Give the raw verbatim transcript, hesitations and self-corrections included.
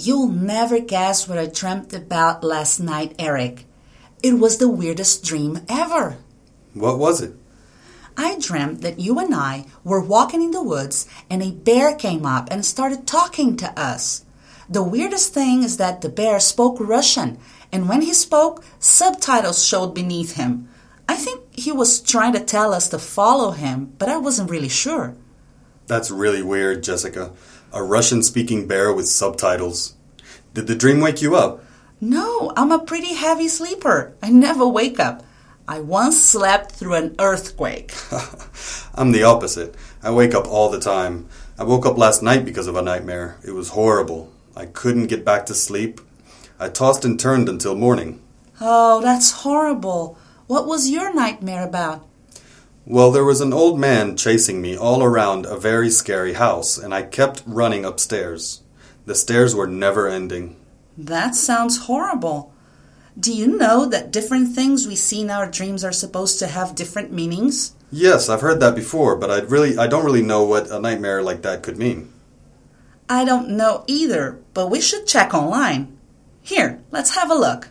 You'll never guess what I dreamt about last night, Eric. It was the weirdest dream ever. What was it? I dreamt that you and I were walking in the woods and a bear came up and started talking to us. The weirdest thing is that the bear spoke Russian, and when he spoke, subtitles showed beneath him. I think he was trying to tell us to follow him, but I wasn't really sure. That's really weird, Jessica. A Russian-speaking bear with subtitles. Did the dream wake you up? No, I'm a pretty heavy sleeper. I never wake up. I once slept through an earthquake. I'm the opposite. I wake up all the time. I woke up last night because of a nightmare. It was horrible. I couldn't get back to sleep. I tossed and turned until morning. Oh, that's horrible. What was your nightmare about? Well, there was an old man chasing me all around a very scary house, and I kept running upstairs. The stairs were never ending. That sounds horrible. Do you know that different things we see in our dreams are supposed to have different meanings? Yes, I've heard that before, but I'd really, I don't really know what a nightmare like that could mean. I don't know either, but we should check online. Here, let's have a look.